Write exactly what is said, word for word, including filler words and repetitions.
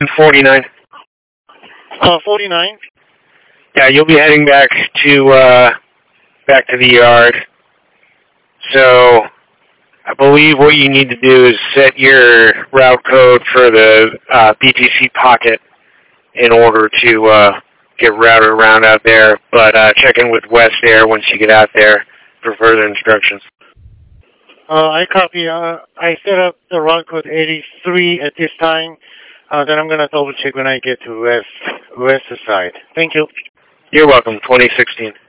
forty-nine. Uh, forty-nine. Yeah, you'll be heading back to uh, back to the yard. So I believe what you need to do is set your route code for the uh, B T C Pocket in order to uh, get routed around out there. But uh, check in with West Air once you get out there for further instructions. Uh, I copy. Uh, I set up the route code eighty-three at this time. Uh, then I'm gonna double check when I get to West West side. Thank you. You're welcome. twenty sixteen.